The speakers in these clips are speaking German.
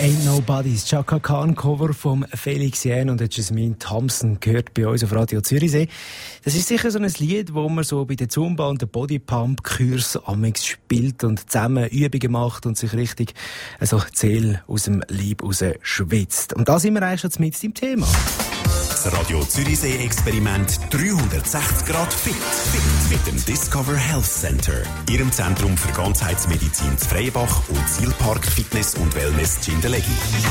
Ain't Nobody's Chaka Khan Cover vom Felix Jähn und Jasmine Thompson gehört bei uns auf Radio Zürichsee. Das ist sicher so ein Lied, wo man so bei der Zumba und der Bodypump-Kurs amix spielt und zusammen Übungen macht und sich richtig die Seele aus dem Leib raus schwitzt. Und da sind wir eigentlich schon mit im Thema. Das Radio Zürichsee-Experiment 360 Grad fit mit dem Discover Health Center, Ihrem Zentrum für Ganzheitsmedizin zu Freienbach und Zielpark Fitness und Wellness Jindelegi.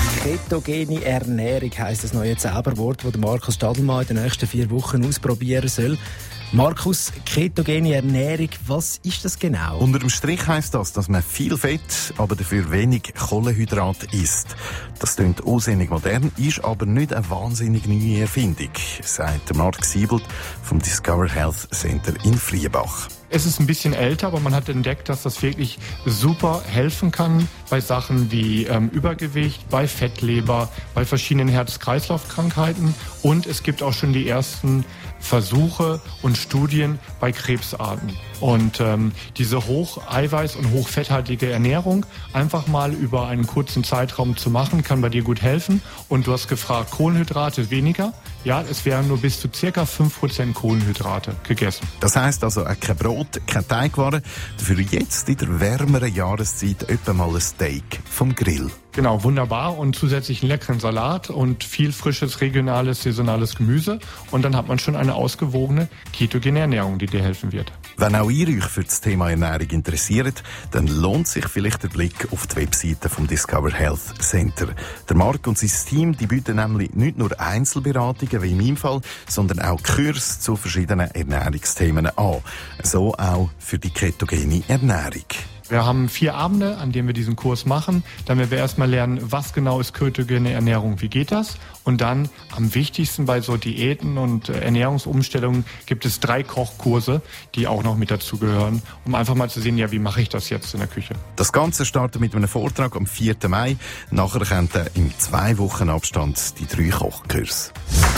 Ketogene Ernährung heisst das neue Zauberwort, das Markus Stadelmann in den nächsten 4 Wochen ausprobieren soll. Markus, ketogene Ernährung, was ist das genau? Unter dem Strich heisst das, dass man viel Fett, aber dafür wenig Kohlenhydrat isst. Das klingt unsinnig modern, ist aber nicht eine wahnsinnig neue Erfindung, sagt Marc Siebelt vom Discover Health Center in Freienbach. Es ist ein bisschen älter, aber man hat entdeckt, dass das wirklich super helfen kann bei Sachen wie Übergewicht, bei Fettleber, bei verschiedenen Herz-Kreislauf-Krankheiten. Und es gibt auch schon die ersten Versuche und Studien bei Krebsarten. Und diese hocheiweiß- und hochfetthaltige Ernährung einfach mal über einen kurzen Zeitraum zu machen, kann bei dir gut helfen. Und du hast gefragt, Kohlenhydrate weniger? Ja, es wären nur bis zu ca. 5% Kohlenhydrate gegessen. Das heisst also kein Brot, keine Teigwaren, dafür jetzt in der wärmeren Jahreszeit etwa mal ein Steak vom Grill. Genau, wunderbar und zusätzlich einen leckeren Salat und viel frisches, regionales, saisonales Gemüse. Und dann hat man schon eine ausgewogene ketogene Ernährung, die dir helfen wird. Wenn auch ihr euch für das Thema Ernährung interessiert, dann lohnt sich vielleicht der Blick auf die Webseite vom Discover Health Center. Der Marc und sein Team, die bieten nämlich nicht nur Einzelberatungen, wie in meinem Fall, sondern auch Kurse zu verschiedenen Ernährungsthemen an. So auch für die ketogene Ernährung. Wir haben 4 Abende, an denen wir diesen Kurs machen, damit wir erstmal lernen, was genau ist ketogene Ernährung, wie geht das? Und dann am wichtigsten bei so Diäten und Ernährungsumstellungen gibt es 3 Kochkurse, die auch noch mit dazugehören, um einfach mal zu sehen, ja, wie mache ich das jetzt in der Küche? Das Ganze startet mit einem Vortrag am 4. Mai. Nachher kommt im 2 Wochen Abstand die 3 Kochkurse.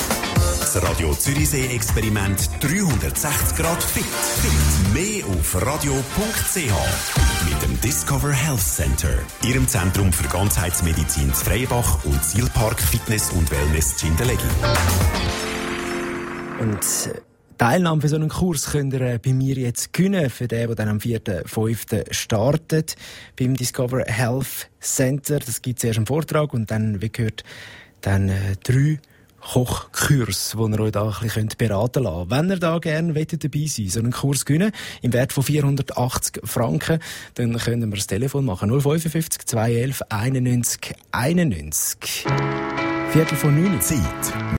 Das Radio Zürichsee-Experiment 360 Grad fit. Mehr auf radio.ch mit dem Discover Health Center, Ihrem Zentrum für Ganzheitsmedizin zu Freienbach und Zielpark Fitness und Wellness Jindelegi. Und Teilnahme für so einen Kurs könnt ihr bei mir jetzt gewinnen, für den, der dann am 4.5. startet beim Discover Health Center. Das gibt es erst im Vortrag und dann, wie gehört, dann 3 Kochkurs, wo ihr euch da ein bisschen beraten lassen könnt. Wenn ihr da gerne dabei sein wollt, so einen Kurs gewinnen, im Wert von 480 Franken, dann können wir das Telefon machen. 055 211 91 91. 8:45. Zeit.